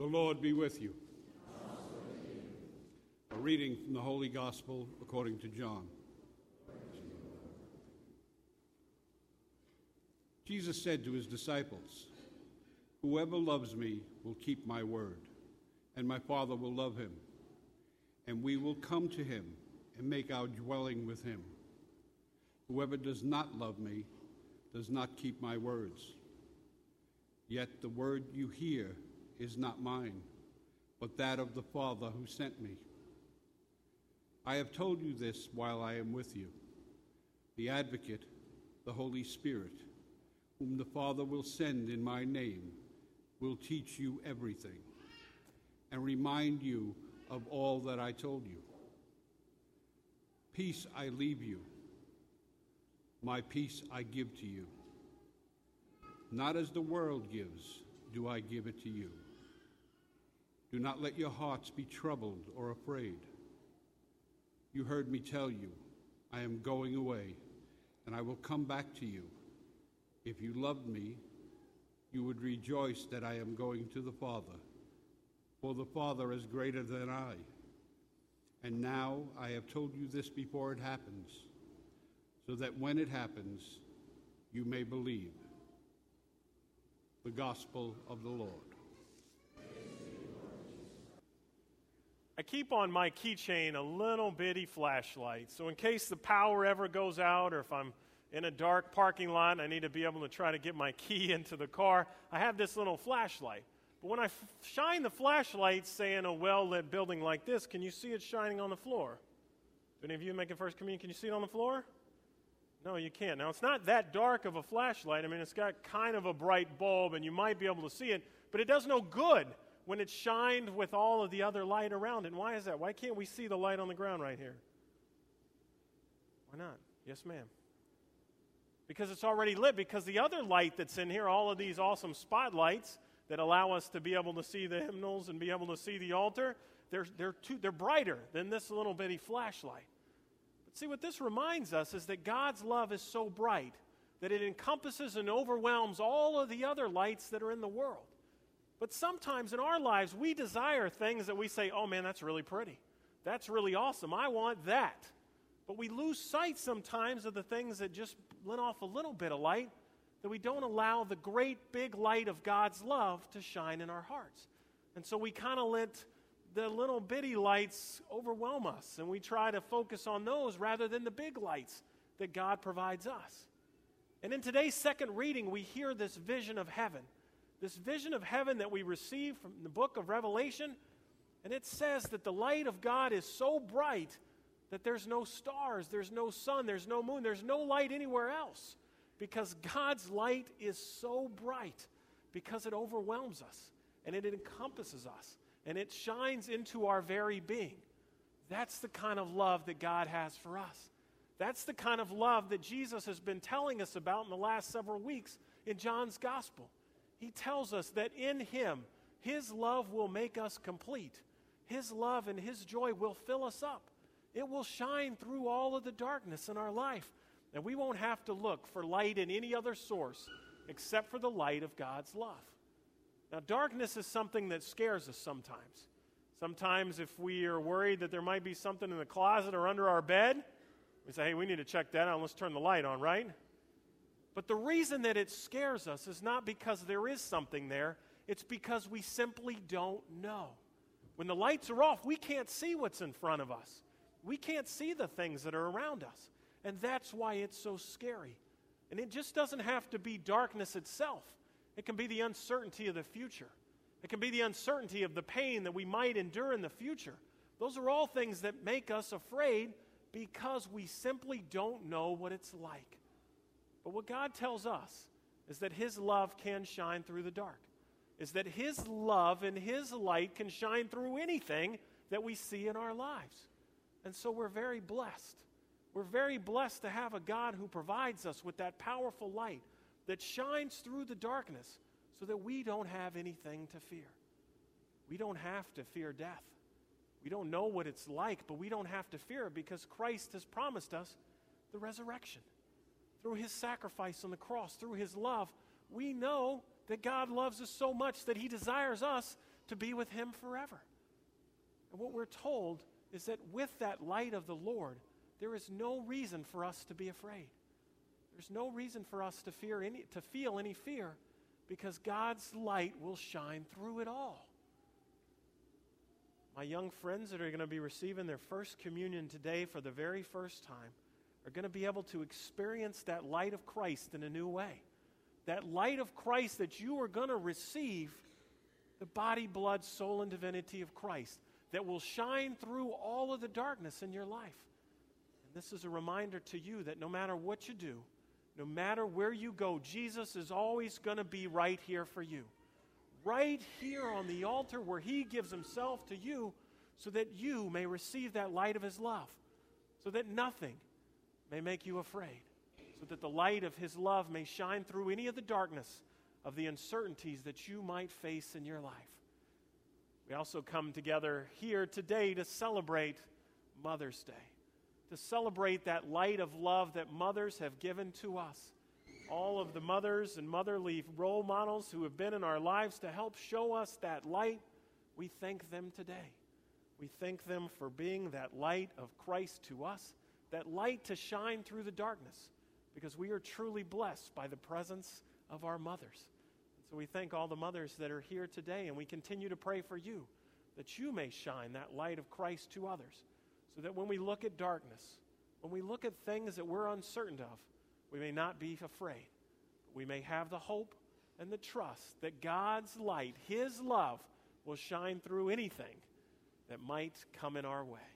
The Lord be with you. A reading from the Holy Gospel according to John. Jesus said to his disciples, "Whoever loves me will keep my word, and my Father will love him, and we will come to him and make our dwelling with him. Whoever does not love me does not keep my words. Yet the word you hear is not mine, but that of the Father who sent me. I have told you this while I am with you. The Advocate, the Holy Spirit, whom the Father will send in my name, will teach you everything and remind you of all that I told you. Peace I leave you. My peace I give to you. Not as the world gives, do I give it to you. Do not let your hearts be troubled or afraid. You heard me tell you, I am going away, and I will come back to you. If you loved me, you would rejoice that I am going to the Father, for the Father is greater than I. And now I have told you this before it happens, so that when it happens, you may believe." The Gospel of the Lord. I keep on my keychain a little bitty flashlight, so in case the power ever goes out or if I'm in a dark parking lot and I need to be able to try to get my key into the car, I have this little flashlight. But when I shine the flashlight, say in a well-lit building like this, can you see it shining on the floor? Do any of you making First Communion, can you see it on the floor? No, you can't. Now, it's not that dark of a flashlight. I mean, it's got kind of a bright bulb, and you might be able to see it, but it does no good when it's shined with all of the other light around it. And why is that? Why can't we see the light on the ground right here? Why not? Yes, ma'am. Because it's already lit. Because the other light that's in here, all of these awesome spotlights that allow us to be able to see the hymnals and be able to see the altar, they're brighter than this little bitty flashlight. But see, what this reminds us is that God's love is so bright that it encompasses and overwhelms all of the other lights that are in the world. But sometimes in our lives, we desire things that we say, "Oh man, that's really pretty. That's really awesome. I want that." But we lose sight sometimes of the things that just let off a little bit of light, that we don't allow the great big light of God's love to shine in our hearts. And so we kind of let the little bitty lights overwhelm us, and we try to focus on those rather than the big lights that God provides us. And in today's second reading, we hear this vision of heaven. This vision of heaven that we receive from the book of Revelation, and it says that the light of God is so bright that there's no stars, there's no sun, there's no moon, there's no light anywhere else, because God's light is so bright, because it overwhelms us, and it encompasses us, and it shines into our very being. That's the kind of love that God has for us. That's the kind of love that Jesus has been telling us about in the last several weeks in John's Gospel. He tells us that in Him, His love will make us complete. His love and His joy will fill us up. It will shine through all of the darkness in our life. And we won't have to look for light in any other source except for the light of God's love. Now, darkness is something that scares us sometimes. Sometimes if we are worried that there might be something in the closet or under our bed, we say, "Hey, we need to check that out. Let's turn the light on," right? But the reason that it scares us is not because there is something there. It's because we simply don't know. When the lights are off, we can't see what's in front of us. We can't see the things that are around us. And that's why it's so scary. And it just doesn't have to be darkness itself. It can be the uncertainty of the future. It can be the uncertainty of the pain that we might endure in the future. Those are all things that make us afraid because we simply don't know what it's like. But what God tells us is that His love can shine through the dark, is that His love and His light can shine through anything that we see in our lives. And so we're very blessed. We're very blessed to have a God who provides us with that powerful light that shines through the darkness so that we don't have anything to fear. We don't have to fear death. We don't know what it's like, but we don't have to fear it because Christ has promised us the resurrection. Through His sacrifice on the cross, through His love, we know that God loves us so much that He desires us to be with him forever. And what we're told is that with that light of the Lord, there is no reason for us to be afraid. There's no reason for us to feel any fear, because God's light will shine through it all. My young friends that are going to be receiving their first communion today for the very first time are going to be able to experience that light of Christ in a new way. That light of Christ that you are going to receive, the body, blood, soul, and divinity of Christ, that will shine through all of the darkness in your life. And this is a reminder to you that no matter what you do, no matter where you go, Jesus is always going to be right here for you. Right here on the altar where he gives himself to you so that you may receive that light of his love, so that nothing may make you afraid, so that the light of his love may shine through any of the darkness of the uncertainties that you might face in your life. We also come together here today to celebrate Mother's Day, to celebrate that light of love that mothers have given to us. All of the mothers and motherly role models who have been in our lives to help show us that light, we thank them today. We thank them for being that light of Christ to us, that light to shine through the darkness, because we are truly blessed by the presence of our mothers. And so we thank all the mothers that are here today, and we continue to pray for you, that you may shine that light of Christ to others, so that when we look at darkness, when we look at things that we're uncertain of, we may not be afraid. We may have the hope and the trust that God's light, his love, will shine through anything that might come in our way.